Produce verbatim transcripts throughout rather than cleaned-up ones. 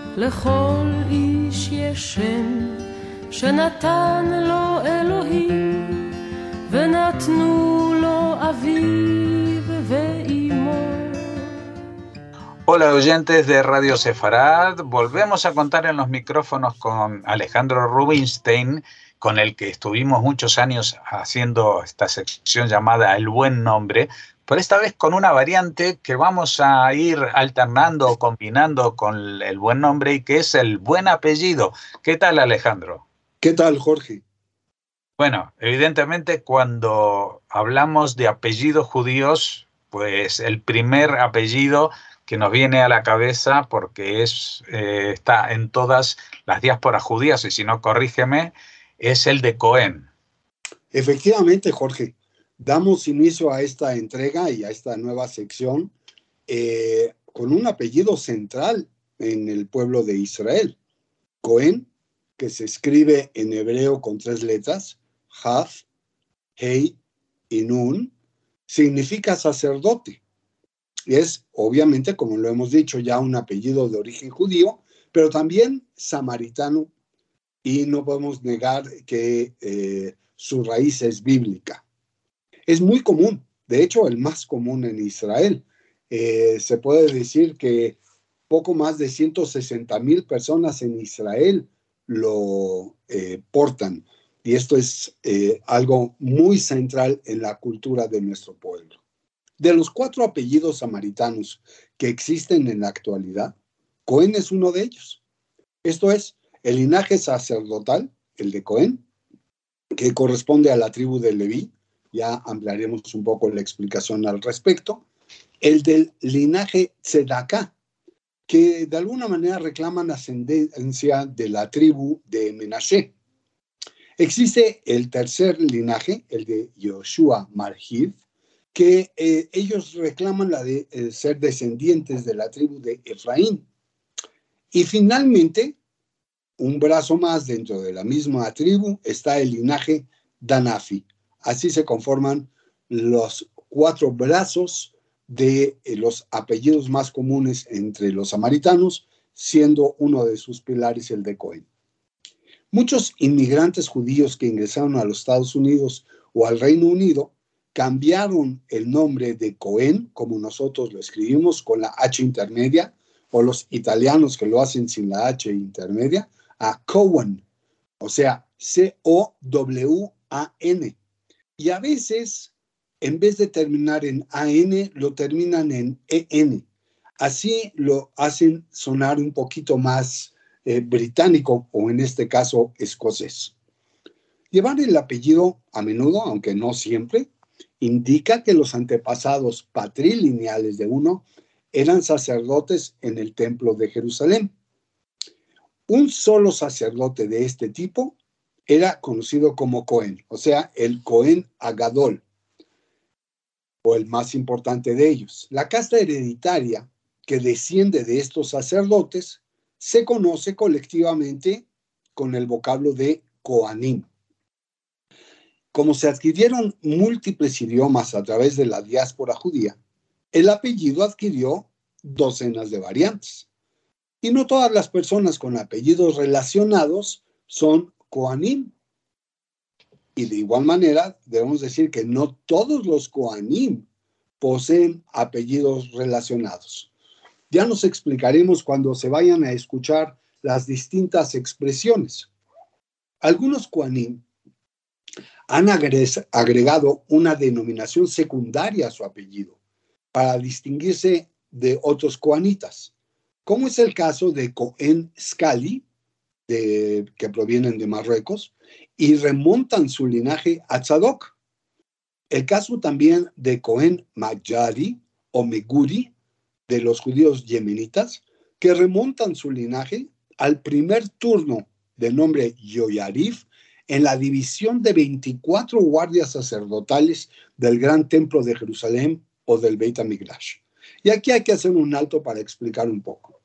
לכל איש יש שם שנתן לו אלוהים ונתנו לו אביו ואימו. Hola oyentes de Radio Sefarad, volvemos a contar en los micrófonos con Alejandro Rubinstein, con el que estuvimos muchos años haciendo esta sección llamada El Buen Nombre, pero esta vez con una variante que vamos a ir alternando o combinando con el buen nombre y que es el buen apellido. ¿Qué tal, Alejandro? ¿Qué tal, Jorge? Bueno, evidentemente cuando hablamos de apellidos judíos, pues el primer apellido que nos viene a la cabeza, porque es, eh, está en todas las diásporas judías, y si no, corrígeme, es el de Cohen. Efectivamente, Jorge. Damos inicio a esta entrega y a esta nueva sección eh, con un apellido central en el pueblo de Israel. Cohen, que se escribe en hebreo con tres letras, Haf, Hei y Nun, significa sacerdote. Y es, obviamente, como lo hemos dicho, ya un apellido de origen judío, pero también samaritano, y no podemos negar que eh, su raíz es bíblica. Es muy común, de hecho, el más común en Israel. Eh, se puede decir que poco más de ciento sesenta mil personas en Israel lo eh, portan, y esto es eh, algo muy central en la cultura de nuestro pueblo. De los cuatro apellidos samaritanos que existen en la actualidad, Cohen es uno de ellos. Esto es, el linaje sacerdotal, el de Cohen, que corresponde a la tribu de Leví, ya ampliaremos un poco la explicación al respecto, el del linaje Tzedaká, que de alguna manera reclaman ascendencia de la tribu de Menashe. Existe el tercer linaje, el de Yoshua Marhiv, que eh, ellos reclaman la de eh, ser descendientes de la tribu de Efraín. Y finalmente, un brazo más dentro de la misma tribu está el linaje Danafi. Así se conforman los cuatro brazos de eh, los apellidos más comunes entre los samaritanos, siendo uno de sus pilares el de Cohen. Muchos inmigrantes judíos que ingresaron a los Estados Unidos o al Reino Unido cambiaron el nombre de Cohen, como nosotros lo escribimos con la H intermedia, o los italianos que lo hacen sin la H intermedia, a Cohen, o sea, C O W A N. Y a veces, en vez de terminar en A N, lo terminan en E N. Así lo hacen sonar un poquito más eh, británico, o en este caso, escocés. Llevar el apellido a menudo, aunque no siempre, indica que los antepasados patrilineales de uno eran sacerdotes en el templo de Jerusalén. Un solo sacerdote de este tipo era conocido como Cohen, o sea, el Cohen Agadol, o el más importante de ellos. La casta hereditaria que desciende de estos sacerdotes se conoce colectivamente con el vocablo de Kohanim. Como se adquirieron múltiples idiomas a través de la diáspora judía, el apellido adquirió docenas de variantes. Y no todas las personas con apellidos relacionados son Kohanim. Y de igual manera, debemos decir que no todos los Kohanim poseen apellidos relacionados. Ya nos explicaremos cuando se vayan a escuchar las distintas expresiones. Algunos Kohanim han agregado una denominación secundaria a su apellido para distinguirse de otros coanitas, como es el caso de Cohen Scali, de, que provienen de Marruecos, y remontan su linaje a Tzadok. El caso también de Cohen Magyari o Meguri, de los judíos yemenitas, que remontan su linaje al primer turno del nombre Yoyarif, en la división de veinticuatro guardias sacerdotales del Gran Templo de Jerusalén o del Beit HaMikdash. Y aquí hay que hacer un alto para explicar un poco.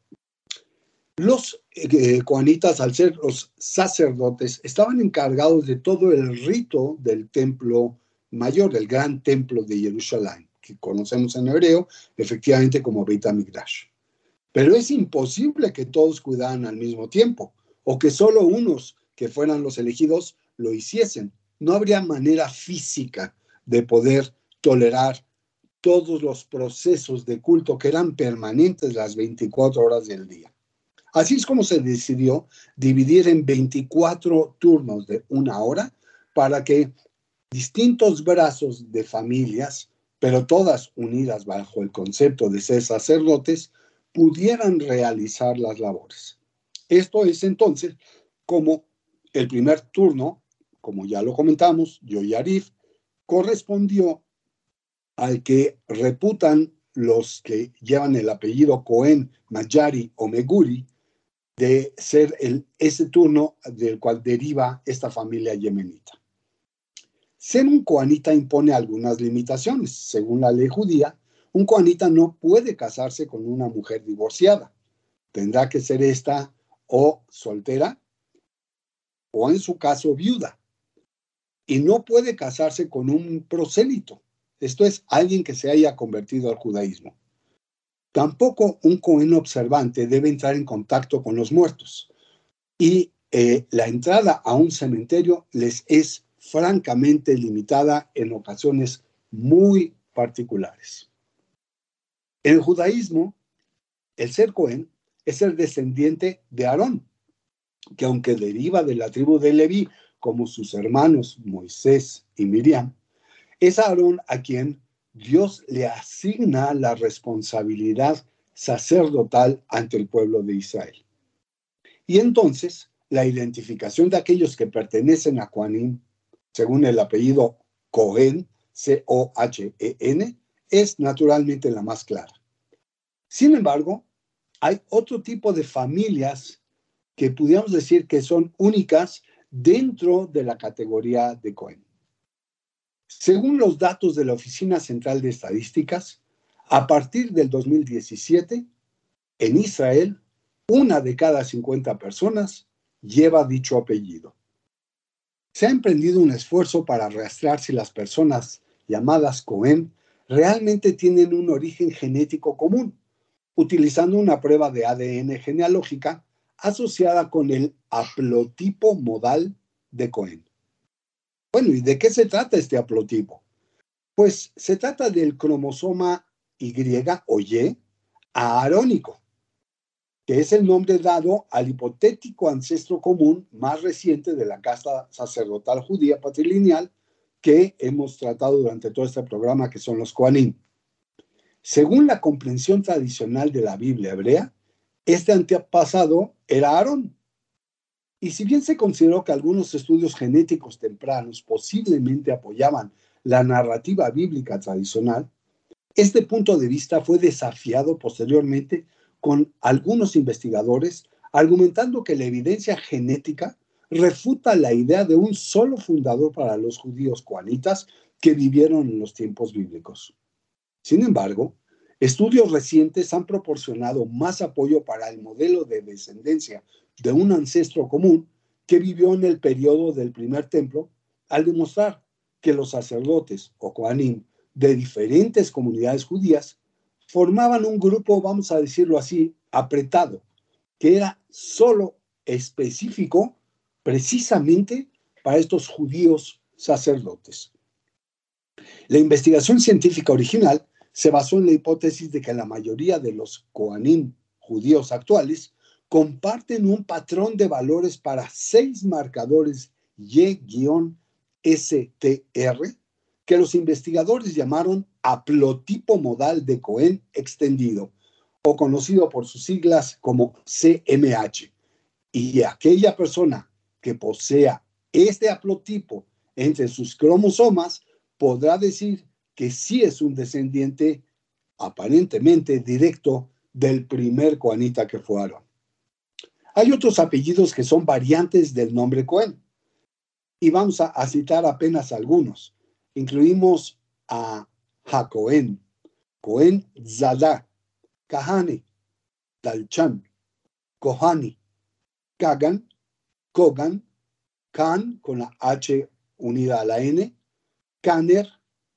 Los eh, coanitas, al ser los sacerdotes, estaban encargados de todo el rito del templo mayor, del Gran Templo de Jerusalén, que conocemos en hebreo efectivamente como Beit HaMikdash. Pero es imposible que todos cuidaran al mismo tiempo, o que solo unos que fueran los elegidos lo hiciesen. No habría manera física de poder tolerar todos los procesos de culto que eran permanentes las veinticuatro horas del día. Así es como se decidió dividir en veinticuatro turnos de una hora para que distintos brazos de familias, pero todas unidas bajo el concepto de ser sacerdotes, pudieran realizar las labores. Esto es entonces como el primer turno, como ya lo comentamos, Yoyarif, correspondió al que reputan los que llevan el apellido Cohen, Mayari o Meguri, de ser el, ese turno del cual deriva esta familia yemenita. Ser un coanita impone algunas limitaciones. Según la ley judía, un coanita no puede casarse con una mujer divorciada. Tendrá que ser esta o soltera o, en su caso, viuda. Y no puede casarse con un prosélito. Esto es, alguien que se haya convertido al judaísmo. Tampoco un cohen observante debe entrar en contacto con los muertos. Y eh, la entrada a un cementerio les es francamente limitada en ocasiones muy particulares. En el judaísmo, el ser cohen es el descendiente de Aarón, que aunque deriva de la tribu de Leví, como sus hermanos Moisés y Miriam, es Aarón a quien Dios le asigna la responsabilidad sacerdotal ante el pueblo de Israel. Y entonces, la identificación de aquellos que pertenecen a Coanim, según el apellido Cohen, C O H E N, es naturalmente la más clara. Sin embargo, hay otro tipo de familias que pudiéramos decir que son únicas dentro de la categoría de Cohen. Según los datos de la Oficina Central de Estadísticas, a partir del dos mil diecisiete, en Israel, una de cada cincuenta personas lleva dicho apellido. Se ha emprendido un esfuerzo para rastrear si las personas llamadas Cohen realmente tienen un origen genético común, utilizando una prueba de A D N genealógica asociada con el haplotipo modal de Cohen. Bueno, ¿y de qué se trata este haplotipo? Pues se trata del cromosoma Y o Y aarónico, que es el nombre dado al hipotético ancestro común más reciente de la casta sacerdotal judía patrilineal que hemos tratado durante todo este programa, que son los Coanim. Según la comprensión tradicional de la Biblia hebrea, este antepasado era Aarón. Y si bien se consideró que algunos estudios genéticos tempranos posiblemente apoyaban la narrativa bíblica tradicional, este punto de vista fue desafiado posteriormente con algunos investigadores, argumentando que la evidencia genética refuta la idea de un solo fundador para los judíos coanitas que vivieron en los tiempos bíblicos. Sin embargo, estudios recientes han proporcionado más apoyo para el modelo de descendencia de un ancestro común que vivió en el periodo del primer templo, al demostrar que los sacerdotes o Coanim de diferentes comunidades judías formaban un grupo, vamos a decirlo así, apretado, que era solo específico precisamente para estos judíos sacerdotes. La investigación científica original se basó en la hipótesis de que la mayoría de los Coanim judíos actuales comparten un patrón de valores para seis marcadores Y S T R que los investigadores llamaron haplotipo modal de Cohen extendido, o conocido por sus siglas como C M H. Y aquella persona que posea este haplotipo entre sus cromosomas podrá decir que sí es un descendiente aparentemente directo del primer coanita que fue Aarón. Hay otros apellidos que son variantes del nombre Cohen, y vamos a, a citar apenas algunos. Incluimos a Jacohen, Cohen Zadá, Kahane, Dalchan, Kohani, Kagan, Kogan, Khan con la H unida a la N, Kaner,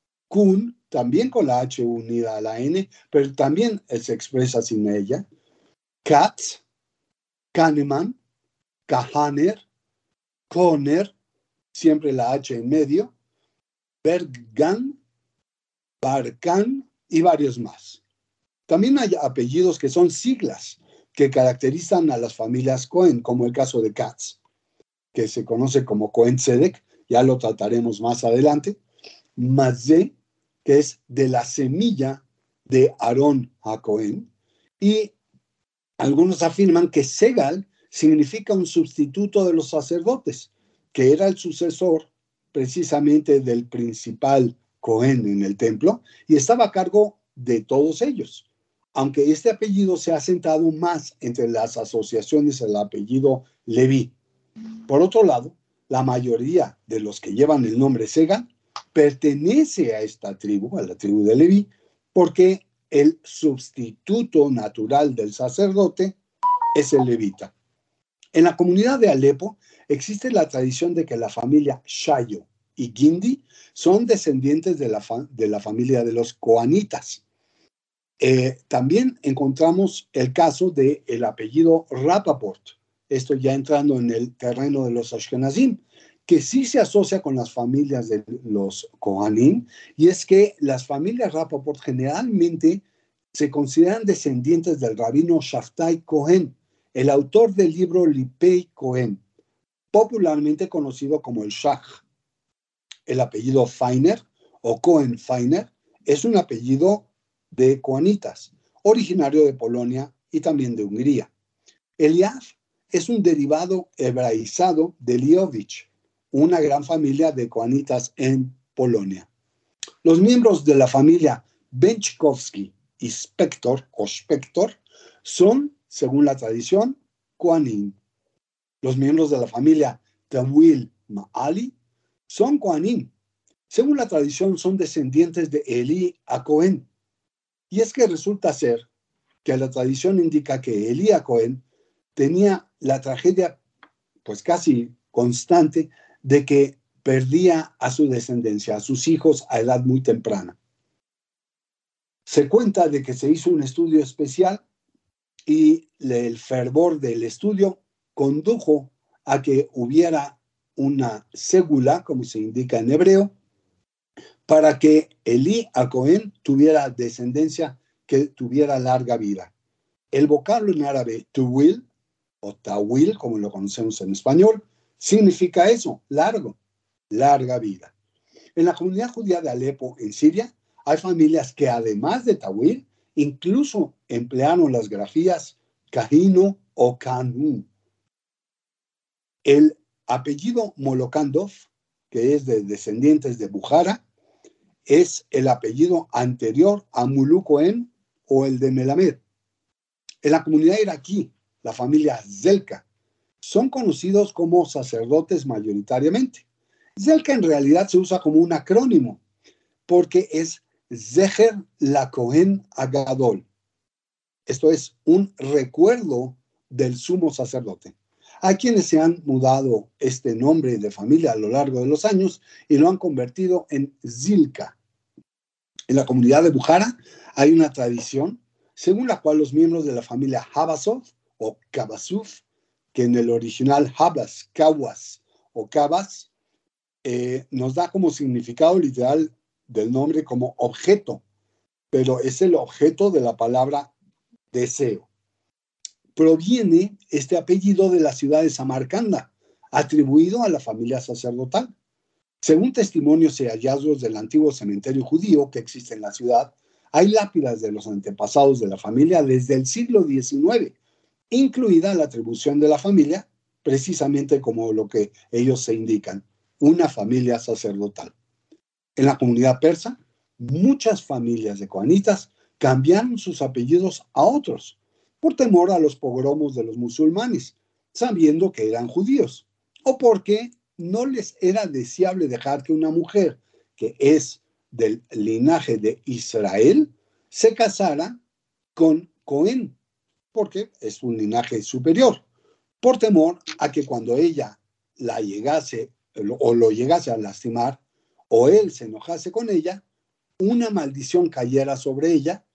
Kun, también con la H unida a la N, pero también se expresa sin ella, Katz, Kahneman, Kahaner, Kohner, siempre la H en medio, Berggan, Barkan y varios más. También hay apellidos que son siglas que caracterizan a las familias Cohen, como el caso de Katz, que se conoce como Cohen Tzedek, ya lo trataremos más adelante. Mazé, que es de la semilla de Aarón a Cohen, y algunos afirman que Segal significa un sustituto de los sacerdotes, que era el sucesor precisamente del principal Cohen en el templo y estaba a cargo de todos ellos. Aunque este apellido se ha asentado más entre las asociaciones al apellido Leví. Por otro lado, la mayoría de los que llevan el nombre Segal pertenece a esta tribu, a la tribu de Leví, porque el sustituto natural del sacerdote es el levita. En la comunidad de Alepo existe la tradición de que la familia Shayo y Gindi son descendientes de la, fa- de la familia de los Coanitas. Eh, también encontramos el caso del apellido Rapaport, esto ya entrando en el terreno de los Ashkenazim, que sí se asocia con las familias de los Kohanim, y es que las familias Rapaport generalmente se consideran descendientes del rabino Shaftai Cohen, el autor del libro Lipei Cohen, popularmente conocido como el Shach. El apellido Feiner o Cohen Feiner es un apellido de coanitas, originario de Polonia y también de Hungría. Eliav es un derivado hebraizado de Liovich, una gran familia de coanitas en Polonia. Los miembros de la familia Benchkovsky y Spector o Spector son, según la tradición, Kohanim. Los miembros de la familia Tawil Ma'ali son Kohanim. Según la tradición, son descendientes de Eli a Cohen. Y es que resulta ser que la tradición indica que Eli a Cohen tenía la tragedia, pues casi constante, de que perdía a su descendencia, a sus hijos a edad muy temprana. Se cuenta de que se hizo un estudio especial y el fervor del estudio condujo a que hubiera una ségula, como se indica en hebreo, para que Eli a Cohen tuviera descendencia que tuviera larga vida. El vocablo en árabe tuwil o tawil, como lo conocemos en español, significa eso, largo, larga vida. En la comunidad judía de Alepo, en Siria, hay familias que además de tawil, incluso emplearon las grafías Kahino o Kanu. El apellido Molokandov, que es de descendientes de Bukhara, es el apellido anterior a Mulu Cohen o el de Melamed. En la comunidad iraquí, la familia Zelka, son conocidos como sacerdotes mayoritariamente. Zelka en realidad se usa como un acrónimo, porque es Zeher la Cohen Agadol. Esto es un recuerdo del sumo sacerdote. Hay quienes se han mudado este nombre de familia a lo largo de los años y lo han convertido en Zilka. En la comunidad de Bukhara hay una tradición según la cual los miembros de la familia Habasov o Kabasuf, que en el original Habas, Kawas o Kabas, eh, nos da como significado literal del nombre como objeto, pero es el objeto de la palabra deseo. Proviene este apellido de la ciudad de Samarcanda, atribuido a la familia sacerdotal. Según testimonios y hallazgos del antiguo cementerio judío que existe en la ciudad, hay lápidas de los antepasados de la familia desde el siglo diecinueve, incluida la atribución de la familia, precisamente como lo que ellos se indican, una familia sacerdotal. En la comunidad persa, muchas familias de coanitas cambiaron sus apellidos a otros, por temor a los pogromos de los musulmanes, sabiendo que eran judíos, o porque no les era deseable dejar que una mujer que es del linaje de Israel se casara con Cohen, porque es un linaje superior, por temor a que cuando ella la llegase o lo llegase a lastimar, o él se enojase con ella, una maldición cayera sobre ella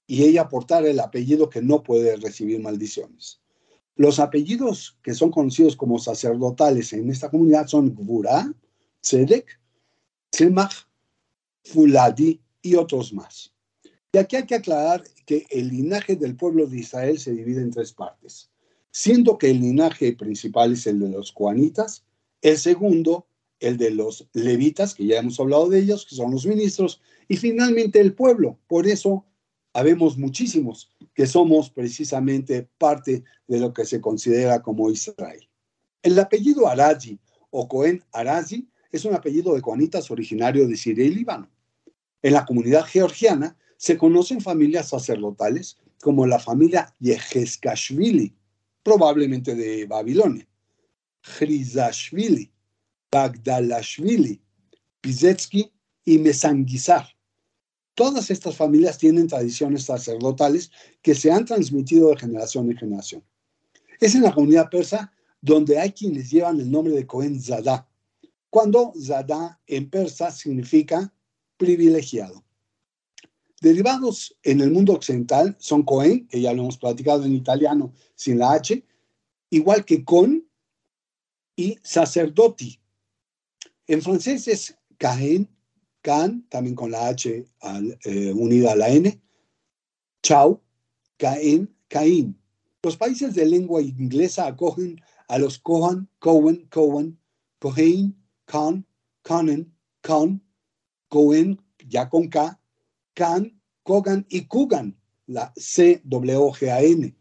y ella portar el apellido que no puede recibir maldiciones. Los apellidos que son conocidos como sacerdotales en esta comunidad son Gvura, Tzedek, Tzemach, Fuladi y otros más. Y aquí hay que aclarar que el linaje del pueblo de Israel se divide en tres partes, siendo que el linaje principal es el de los coanitas, el segundo, el de los levitas, que ya hemos hablado de ellos, que son los ministros, y finalmente el pueblo. Por eso habemos muchísimos que somos precisamente parte de lo que se considera como Israel. El apellido Arazi o Cohen Arazi es un apellido de coanitas originario de Siria y Líbano. En la comunidad georgiana se conocen familias sacerdotales como la familia Yehezkashvili, probablemente de Babilonia, Chrizashvili, Bagdalashvili, Pizetsky y Mesanguizar. Todas estas familias tienen tradiciones sacerdotales que se han transmitido de generación en generación. Es en la comunidad persa donde hay quienes llevan el nombre de Cohen Zadá, cuando Zadá en persa significa privilegiado. Derivados en el mundo occidental son Cohen, que ya lo hemos platicado en italiano sin la H, igual que con y sacerdoti. En francés es Cahen, Can, también con la H al, eh, unida a la N, Chau, Caen, Caín. Los países de lengua inglesa acogen a los Cohen, Cohen, Cohen, Cohen, Con, Conan, Con, Cohen, ya con K, Can, Kogan y Kugan, la C W G A N.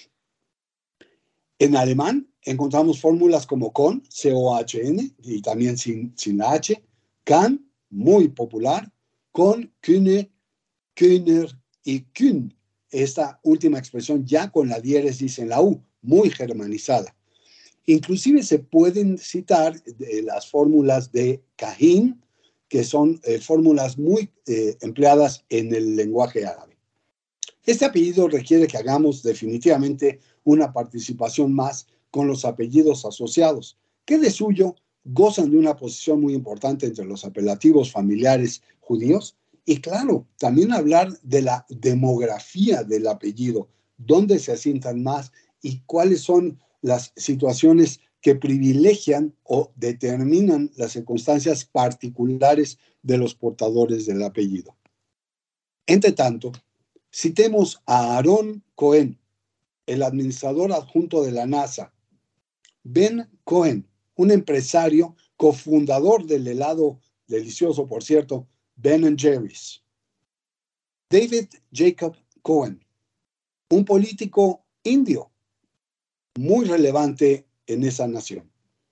En alemán encontramos fórmulas como con, C O H N, y también sin, sin la H, Can, muy popular, con, Kühne, Kühner y Kühn. Esta última expresión ya con la diéresis en la U, muy germanizada. Inclusive se pueden citar de las fórmulas de Cahin, que son eh, fórmulas muy eh, empleadas en el lenguaje árabe. Este apellido requiere que hagamos definitivamente una participación más con los apellidos asociados, que de suyo gozan de una posición muy importante entre los apelativos familiares judíos. Y claro, también hablar de la demografía del apellido, dónde se asientan más y cuáles son las situaciones que privilegian o determinan las circunstancias particulares de los portadores del apellido. Entre tanto, citemos a Aarón Cohen, el administrador adjunto de la NASA, Ben Cohen, un empresario cofundador del helado delicioso, por cierto, Ben and Jerry's. David Jacob Cohen, un político indio muy relevante en esa nación.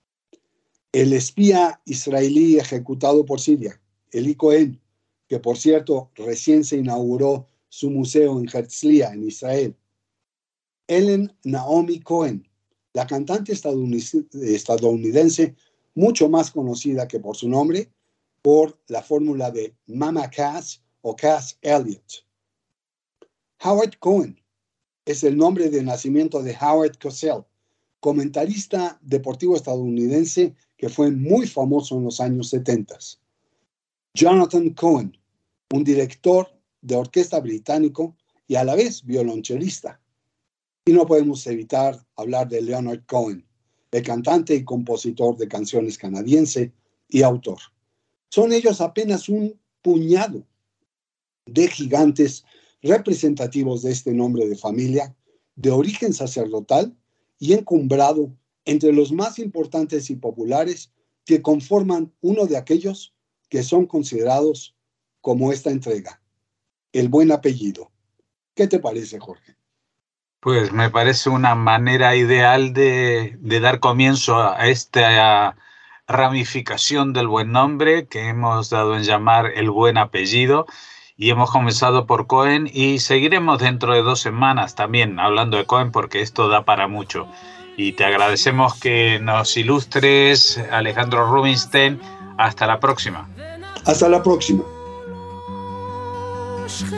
El espía israelí ejecutado por Siria, Eli Cohen, que por cierto recién se inauguró su museo en Herzliya, en Israel. Ellen Naomi Cohen, la cantante estadounidense mucho más conocida que por su nombre, por la fórmula de Mama Cass o Cass Elliot. Howard Cohen es el nombre de nacimiento de Howard Cosell, comentarista deportivo estadounidense que fue muy famoso en los años setenta. Jonathan Cohen, un director de orquesta británico y a la vez violonchelista. Y no podemos evitar hablar de Leonard Cohen, el cantante y compositor de canciones canadiense y autor. Son ellos apenas un puñado de gigantes representativos de este nombre de familia, de origen sacerdotal y encumbrado entre los más importantes y populares que conforman uno de aquellos que son considerados como esta entrega, el buen apellido. ¿Qué te parece, Jorge? Pues me parece una manera ideal de, de dar comienzo a esta ramificación del buen nombre que hemos dado en llamar el buen apellido, y hemos comenzado por Cohen y seguiremos dentro de dos semanas también hablando de Cohen porque esto da para mucho. Y te agradecemos que nos ilustres, Alejandro Rubinstein. Hasta la próxima. Hasta la próxima.